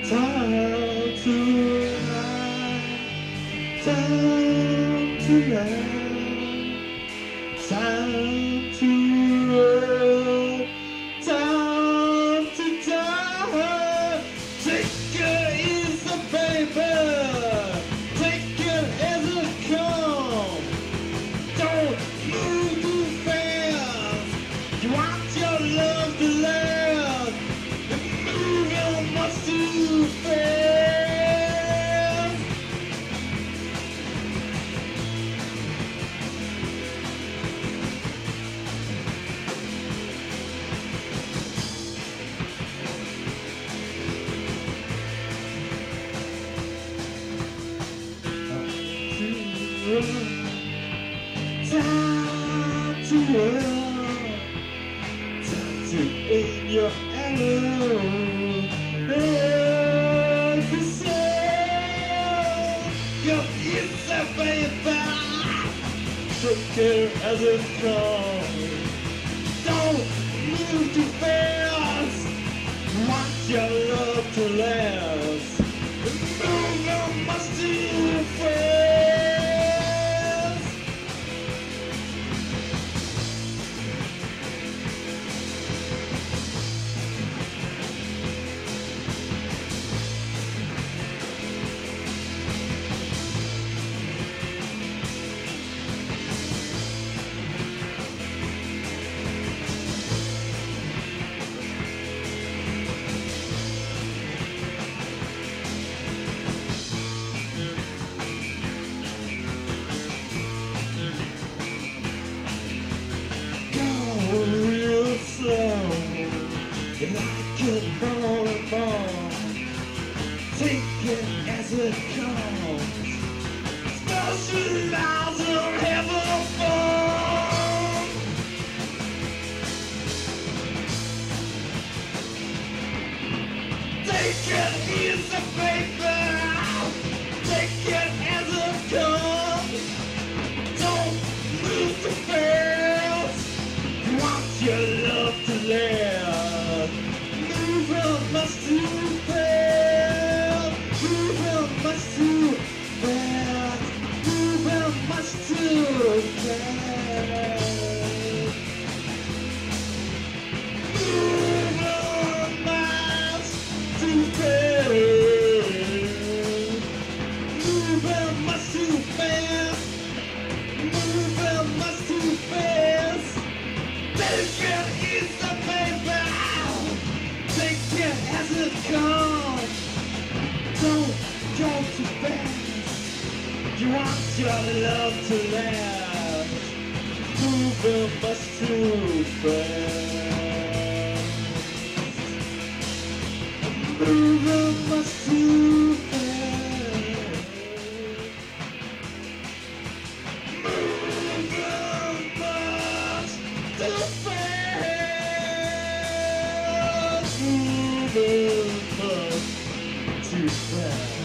Time to ride, time to ride, time to run, time to die. Take it easy, baby. Take it as it comes. Don't move too fast. You want your love to last. And moving much too fast. Time to run, time to aim your arrow at the sun. Your it's a baby, take it as it comes. Don't move too fast. Want your love to last. Move on much too fast. Real slow, and I can fall apart. Take it as it comes. Specialize in having fun. Take it easy, baby. Take it as it comes. Don't move too fast. Want your love to last. Move on much too fast. Move on much too fast. Move on much too fast. Move on much too fast. Move on much too fast. Move on much too fast. Take it easy, baby. Take it as it comes. Don't go too fast. You want your love to last. Moving much too fast. Moving much too fast. Moving much too fast. Moving much too fast.